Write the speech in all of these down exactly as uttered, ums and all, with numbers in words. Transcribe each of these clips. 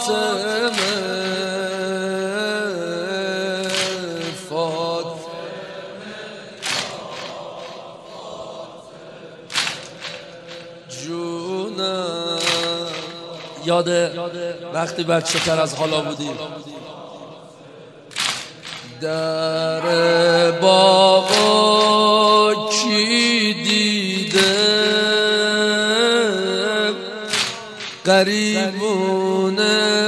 جونم. یاد وقتی بچه تر از حالا بودیم در باغ کی دیده قریبونه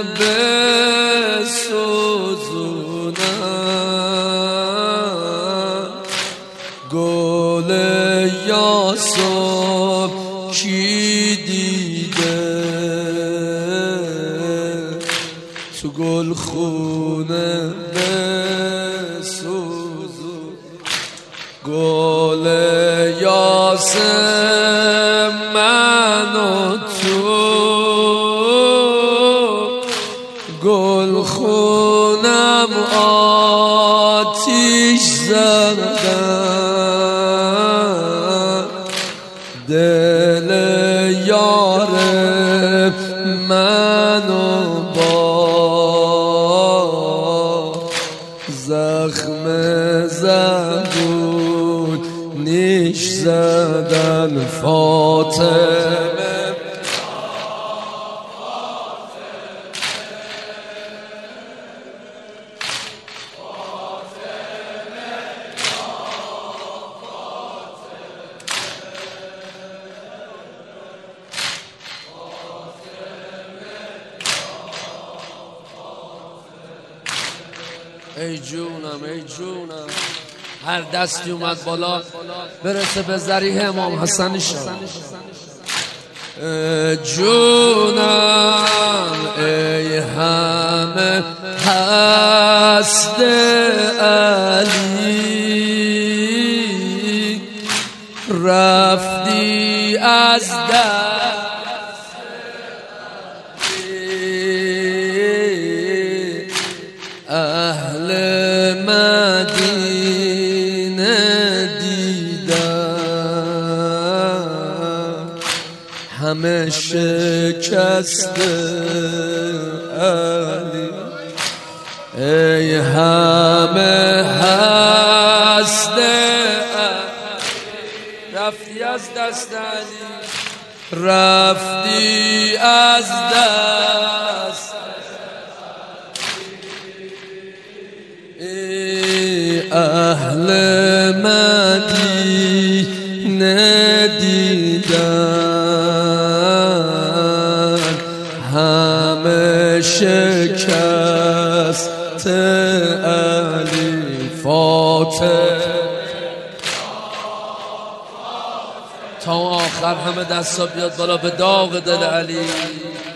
بسوزونن گل یاسر کی دیده تو گل خونه بسوزون گل یاسر من و تو گل خونم آتیش زدن دل یار منو با زخم زبون نیش زدن فاطمه ای جونم ای جونم هر دستی اومد بالا برسه به ذریح امام حسن شد جونم ای همه هست علی رفتی از دست اهل مدینه دیدم همه شکست علی ای همه هست رفتی از دست علی رفتی از دست اهل مدینه دیدن همه شکست علی فاطمه تا آخر همه دستا بیاد بالا به داغ دل علی